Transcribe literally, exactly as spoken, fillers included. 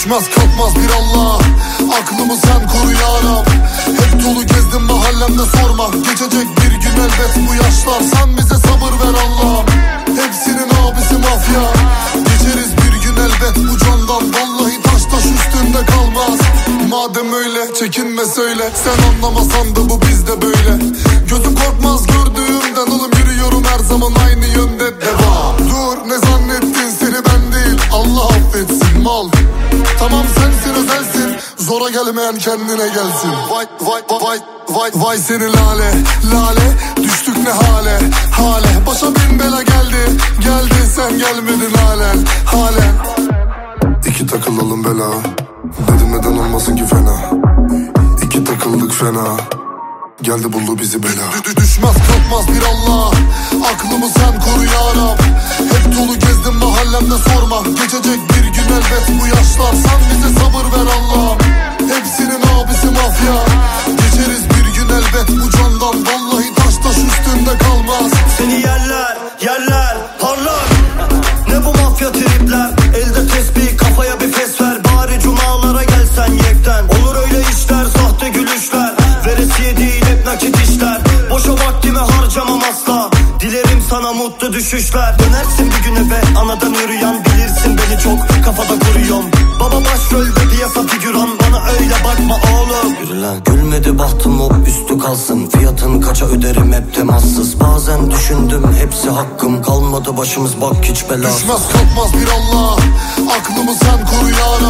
Düşmez kalkmaz bir Allah, aklımı sen koru ya Rab. Hep dolu gezdim mahallemde sorma, geçecek bir gün elbet bu yaşlar. Sen bize sabır ver Allah'ım, hepsinin abisi mafya. Geçeriz bir gün elbet bu candan, vallahi taş taş üstünde kalmaz. Madem öyle çekinme söyle, sen anlamasan da bu bizde böyle. Gözüm korkmaz gördüğümden oğlum, yürüyorum her zaman aynı yönde, devam. Dur, ne zannettin, seni ben değil Allah affetsin mal. Tamam sensin özelsin, zora gelmeyen kendine gelsin. Vay vay vay vay vay seni lale lale, düştük ne hale hale. Başa bin bela geldi geldi, sen gelmedin halen halen. İki takılalım bela, dedim neden olmasın ki fena. İki takıldık fena, geldi buldu bizi bela. Dü düşmez kalkmaz bir Allah, aklımı sen koru ya Rab. Hep dolu gezdim mahallemde sorma, geçecek bir gün elbet bu yaşlar. Sen bize sabır ver Allah'ım, hepsinin abisi mafya. Geçeriz bir gün elbet bu candan, vallahi taş taş üstünde kalmaz. Seni yerler yerler parlar, ne bu mafya tripler. Elde tesbih kafaya bir fes ver, bari cumalara gelsen yekten. Olur öyle işler, sahte gülüşler, veresiye değil hep nakit işler. Boşa vaktimi harcamam asla, dilerim sana mutlu düşüşler. Dönersin bir gün eve anadan yürüyen, bilirsin beni çok kafada kuruyorum. Baba başrolde piyasa figüran, bana öyle bakma oğlum. Yürü lan. Gülmedi bahtım hop üstü kalsın, fiyatın kaça öderim hep temassız. Bazen düşündüm hepsi hakkım, kalmadı başımız bak hiç bela. Düşmez kalkmaz bir Allah, aklımı sen koru ya